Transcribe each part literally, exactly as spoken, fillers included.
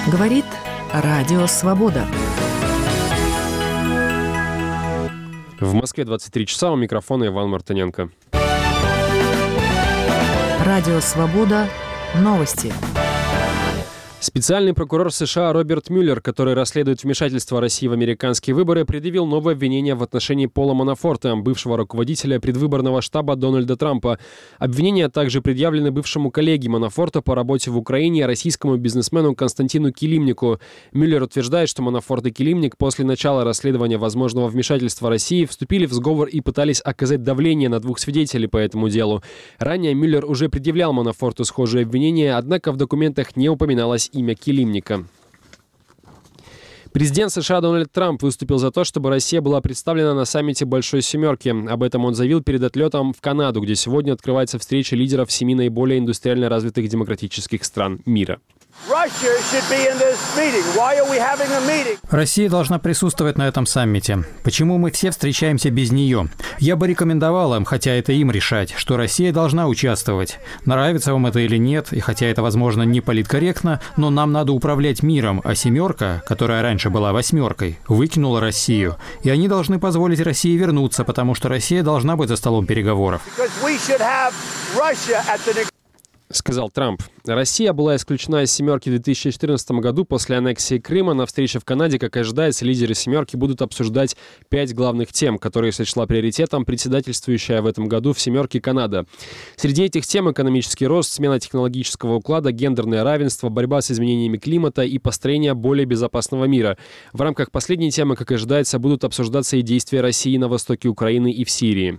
Говорит Радио Свобода. В Москве двадцать три часа, у микрофона Иван Мартыненко. Радио Свобода. Новости. Специальный прокурор США Роберт Мюллер, который расследует вмешательство России в американские выборы, предъявил новое обвинение в отношении Пола Манафорта, бывшего руководителя предвыборного штаба Дональда Трампа. Обвинения также предъявлены бывшему коллеге Манафорта по работе в Украине, российскому бизнесмену Константину Килимнику. Мюллер утверждает, что Манафорт и Килимник после начала расследования возможного вмешательства России вступили в сговор и пытались оказать давление на двух свидетелей по этому делу. Ранее Мюллер уже предъявлял Манафорту схожие обвинения, однако в документах не упоминалось имя Килимника. Президент США Дональд Трамп выступил за то, чтобы Россия была представлена на саммите Большой Семерки. Об этом он заявил перед отлетом в Канаду, где сегодня открывается встреча лидеров семи наиболее индустриально развитых демократических стран мира. Россия должна присутствовать на этом саммите. Почему мы все встречаемся без нее? Я бы рекомендовал им, хотя это им решать, что Россия должна участвовать. Нравится вам это или нет, и хотя это, возможно, не политкорректно, но нам надо управлять миром, а семерка, которая раньше была восьмеркой, выкинула Россию. И они должны позволить России вернуться, потому что Россия должна быть за столом переговоров. Сказал Трамп. Россия была исключена из «семерки» в две тысячи четырнадцатом году после аннексии Крыма. На встрече в Канаде, как и ожидается, лидеры «семерки» будут обсуждать пять главных тем, которые сочла приоритетом председательствующая в этом году в «семерке» Канада. Среди этих тем экономический рост, смена технологического уклада, гендерное равенство, борьба с изменениями климата и построение более безопасного мира. В рамках последней темы, как и ожидается, будут обсуждаться и действия России на востоке Украины и в Сирии.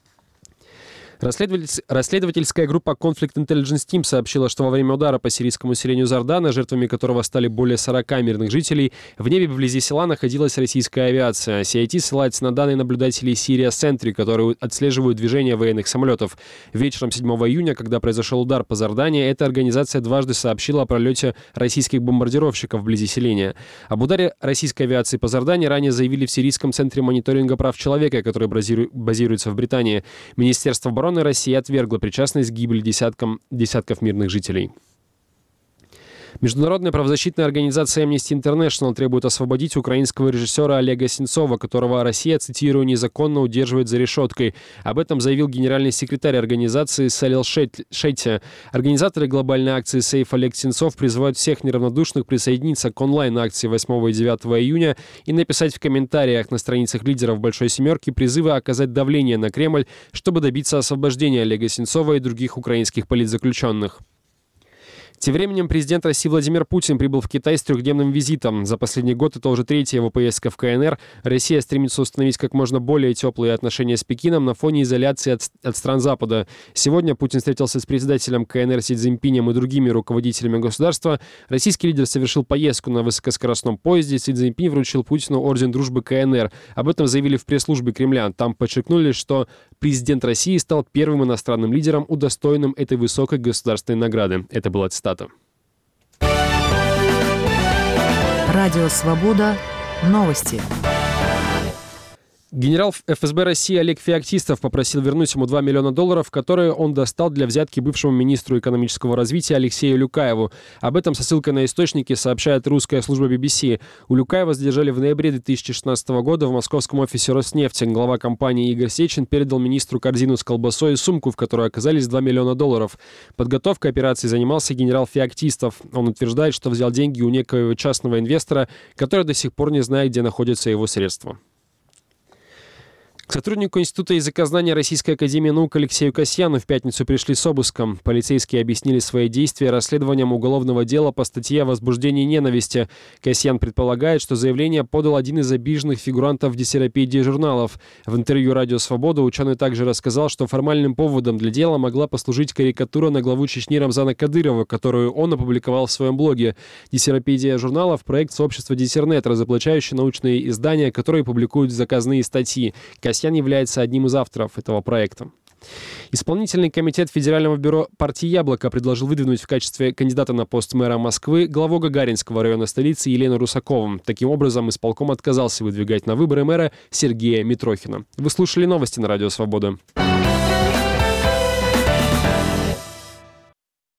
Расследовательская группа Conflict Intelligence Team сообщила, что во время удара по сирийскому селению Зардана, жертвами которого стали более сорока мирных жителей, в небе вблизи села находилась российская авиация. си ай ти ссылается на данные наблюдателей Syria Sentry, которые отслеживают движение военных самолетов. Вечером седьмого июня, когда произошел удар по Зардане, эта организация дважды сообщила о пролете российских бомбардировщиков вблизи селения. Об ударе российской авиации по Зардане ранее заявили в Сирийском центре мониторинга прав человека, который базируется в Британии. Министерство обороны России отвергла причастность к гибели десяткам, десятков мирных жителей. Международная правозащитная организация Amnesty International требует освободить украинского режиссера Олега Сенцова, которого Россия, цитирую, незаконно удерживает за решеткой. Об этом заявил генеральный секретарь организации Салил Шетти. Организаторы глобальной акции «Сейф Олег Сенцов» призывают всех неравнодушных присоединиться к онлайн-акции восьмого и девятого июня и написать в комментариях на страницах лидеров «Большой семерки» призывы оказать давление на Кремль, чтобы добиться освобождения Олега Сенцова и других украинских политзаключенных. Тем временем президент России Владимир Путин прибыл в Китай с трехдневным визитом. За последний год это уже третья его поездка в ка эн эр. Россия стремится установить как можно более теплые отношения с Пекином на фоне изоляции от, от стран Запада. Сегодня Путин встретился с председателем ка эн эр Си Цзиньпинем и другими руководителями государства. Российский лидер совершил поездку на высокоскоростном поезде. Си Цзиньпинь вручил Путину орден дружбы ка эн эр. Об этом заявили в пресс-службе Кремля. Там подчеркнули, что президент России стал первым иностранным лидером, удостоенным этой высокой государственной награды. Это была цитата. Радио Свобода. Новости. Генерал эф эс бэ России Олег Феоктистов попросил вернуть ему два миллиона долларов, которые он достал для взятки бывшему министру экономического развития Алексею Люкаеву. Об этом со ссылкой на источники сообщает русская служба би би си. У Люкаева задержали в ноябре две тысячи шестнадцатого года в московском офисе Роснефти. Глава компании Игорь Сечин передал министру корзину с колбасой и сумку, в которой оказались два миллиона долларов. Подготовкой операции занимался генерал Феоктистов. Он утверждает, что взял деньги у некоего частного инвестора, который до сих пор не знает, где находятся его средства. К сотруднику Института языкознания Российской академии наук Алексею Касьяну в пятницу пришли с обыском. Полицейские объяснили свои действия расследованием уголовного дела по статье о возбуждении ненависти. Касьян предполагает, что заявление подал один из обиженных фигурантов в диссертапии журналов. В интервью «Радио Свобода» ученый также рассказал, что формальным поводом для дела могла послужить карикатура на главу Чечни Рамзана Кадырова, которую он опубликовал в своем блоге. Диссертапия журналов – проект сообщества Диссернет, разоблачающий научные издания, которые публикуют заказные статьи. Касьян является одним из авторов этого проекта. Исполнительный комитет Федерального бюро партии «Яблоко» предложил выдвинуть в качестве кандидата на пост мэра Москвы главу Гагаринского района столицы Елену Русакову. Таким образом, исполком отказался выдвигать на выборы мэра Сергея Митрохина. Вы слушали новости на Радио Свобода.